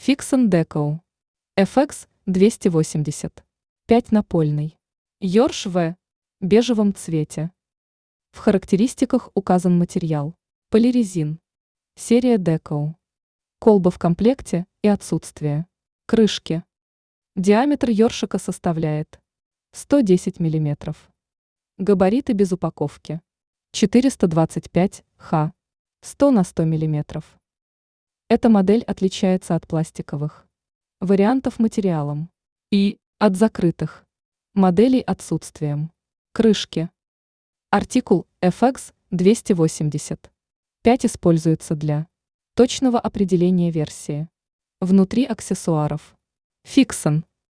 Fixon Deco. FX 280. 5-напольный. Йорш В. Бежевом цвете. В характеристиках указан материал. Полирезин. Серия Deco. Колба в комплекте и отсутствие. Крышки. Диаметр ёршика составляет 110 мм. Габариты без упаковки. 425 х. 100 на 100 мм. Эта модель отличается от пластиковых вариантов материалом и от закрытых моделей отсутствием крышки. Артикул FX 280. 5 используется для точного определения версии. Внутри аксессуаров. Fixon.